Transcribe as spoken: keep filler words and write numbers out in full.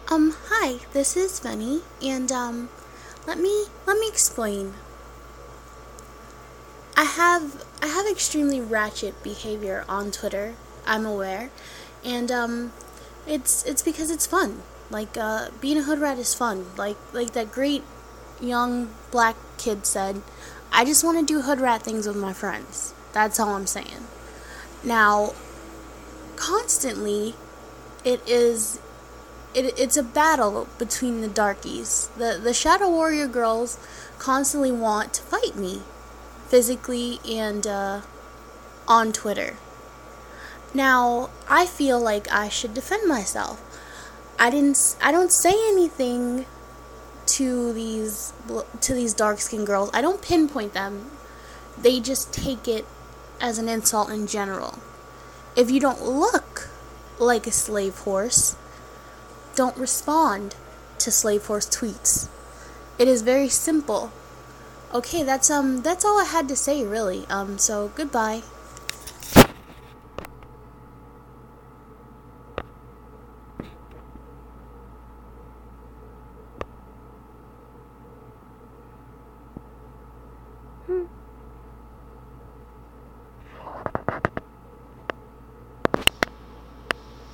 Um, hi, this is Funny, and um, let me let me explain. I have I have extremely ratchet behavior on Twitter. I'm aware, and um, it's it's because it's fun. Like uh, being a hood rat is fun. Like like that great young black kid said, I just want to do hood rat things with my friends. That's all I'm saying. Now, constantly, it is it, it's a battle between the darkies. The the Shadow Warrior girls constantly want to fight me, physically and uh, on Twitter. Now, I feel like I should defend myself. I didn't. I don't say anything to these to these dark skinned girls. I don't pinpoint them. They just take it as an insult in general. If you don't look like a slave horse, don't respond to slave horse tweets. It is very simple. Okay, that's um that's all I had to say really. Um so goodbye.